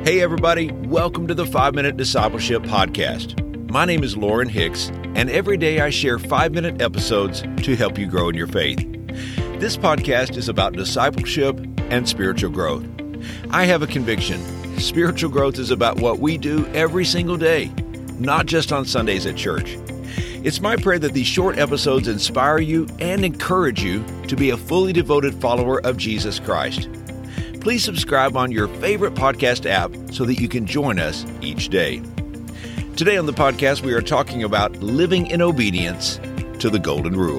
Hey everybody, welcome to the 5-Minute Discipleship Podcast. My name is Lauren Hicks, and every day I share 5-minute episodes to help you grow in your faith. This podcast is about discipleship and spiritual growth. I have a conviction. Spiritual growth is about what we do every single day, not just on Sundays at church. It's my prayer that these short episodes inspire you and encourage you to be a fully devoted follower of Jesus Christ. Please subscribe on your favorite podcast app so that you can join us each day. Today on the podcast, we are talking about living in obedience to the Golden Rule.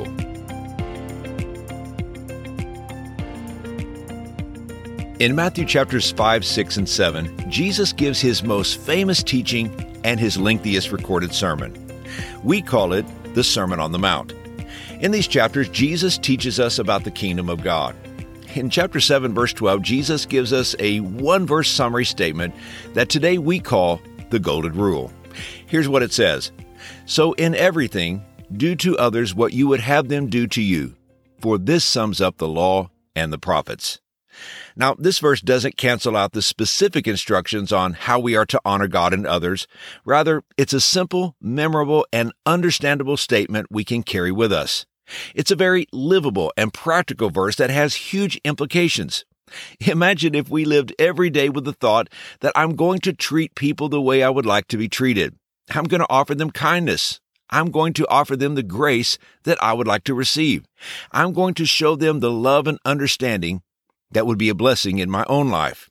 In Matthew chapters 5, 6, and 7, Jesus gives his most famous teaching and his lengthiest recorded sermon. We call it the Sermon on the Mount. In these chapters, Jesus teaches us about the kingdom of God. In chapter 7, verse 12, Jesus gives us a one-verse summary statement that today we call the Golden Rule. Here's what it says. So in everything, do to others what you would have them do to you, for this sums up the law and the prophets. Now, this verse doesn't cancel out the specific instructions on how we are to honor God and others. Rather, it's a simple, memorable, and understandable statement we can carry with us. It's a very livable and practical verse that has huge implications. Imagine if we lived every day with the thought that I'm going to treat people the way I would like to be treated. I'm going to offer them kindness. I'm going to offer them the grace that I would like to receive. I'm going to show them the love and understanding that would be a blessing in my own life.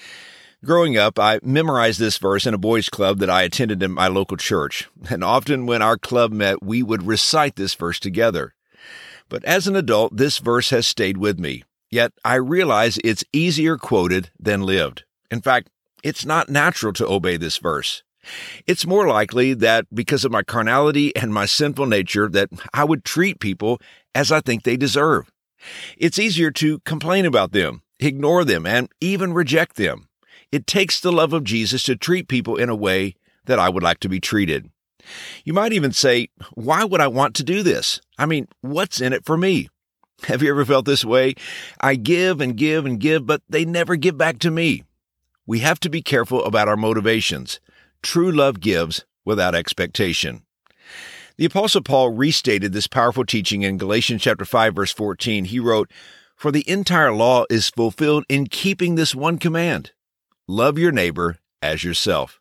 Growing up, I memorized this verse in a boys' club that I attended in my local church, and often when our club met, we would recite this verse together. But as an adult, this verse has stayed with me, yet I realize it's easier quoted than lived. In fact, it's not natural to obey this verse. It's more likely that because of my carnality and my sinful nature that I would treat people as I think they deserve. It's easier to complain about them, ignore them, and even reject them. It takes the love of Jesus to treat people in a way that I would like to be treated. You might even say, why would I want to do this? I mean, what's in it for me? Have you ever felt this way? I give and give and give, but they never give back to me. We have to be careful about our motivations. True love gives without expectation. The Apostle Paul restated this powerful teaching in Galatians chapter 5, verse 14. He wrote, "For the entire law is fulfilled in keeping this one command. Love your neighbor as yourself."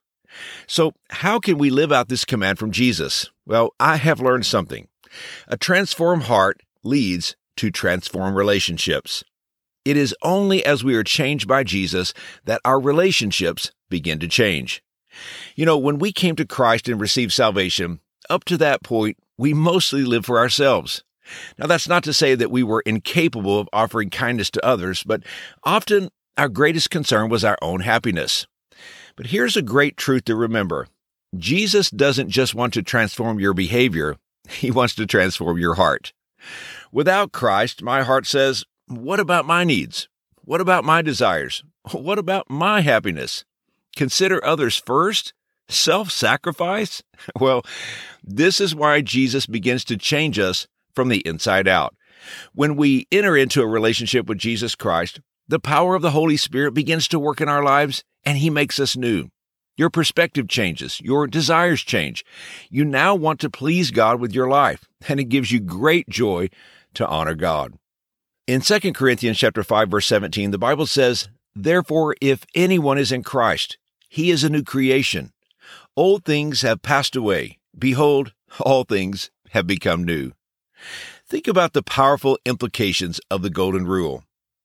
So how can we live out this command from Jesus? Well, I have learned something. A transformed heart leads to transformed relationships. It is only as we are changed by Jesus that our relationships begin to change. You know, when we came to Christ and received salvation, up to that point, we mostly lived for ourselves. Now, that's not to say that we were incapable of offering kindness to others, but often our greatest concern was our own happiness. But here's a great truth to remember. Jesus doesn't just want to transform your behavior. He wants to transform your heart. Without Christ, my heart says, what about my needs? What about my desires? What about my happiness? Consider others first? Self-sacrifice? Well, this is why Jesus begins to change us from the inside out. When we enter into a relationship with Jesus Christ, the power of the Holy Spirit begins to work in our lives, and He makes us new. Your perspective changes. Your desires change. You now want to please God with your life, and it gives you great joy to honor God. In 2 Corinthians chapter 5, verse 17, the Bible says, "Therefore, if anyone is in Christ, he is a new creation. Old things have passed away. Behold, all things have become new." Think about the powerful implications of the Golden Rule.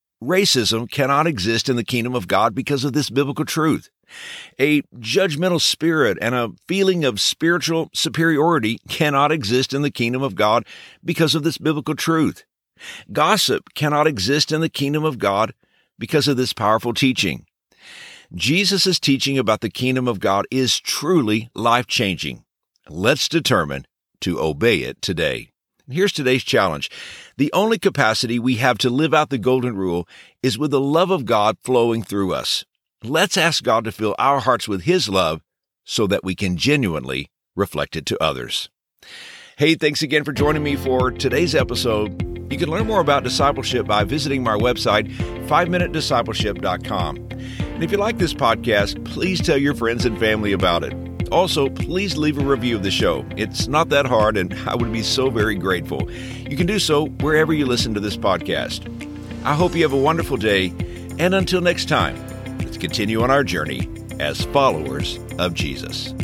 Racism cannot exist in the kingdom of God because of this biblical truth. A judgmental spirit and a feeling of spiritual superiority cannot exist in the kingdom of God because of this biblical truth. Gossip cannot exist in the kingdom of God because of this powerful teaching. Jesus' teaching about the kingdom of God is truly life-changing. Let's determine to obey it today. Here's today's challenge. The only capacity we have to live out the Golden Rule is with the love of God flowing through us. Let's ask God to fill our hearts with His love so that we can genuinely reflect it to others. Hey, thanks again for joining me for today's episode. You can learn more about discipleship by visiting my website, 5minutediscipleship.com. And if you like this podcast, please tell your friends and family about it. Also, please leave a review of the show. It's not that hard, and I would be so very grateful. You can do so wherever you listen to this podcast. I hope you have a wonderful day, and until next time, let's continue on our journey as followers of Jesus.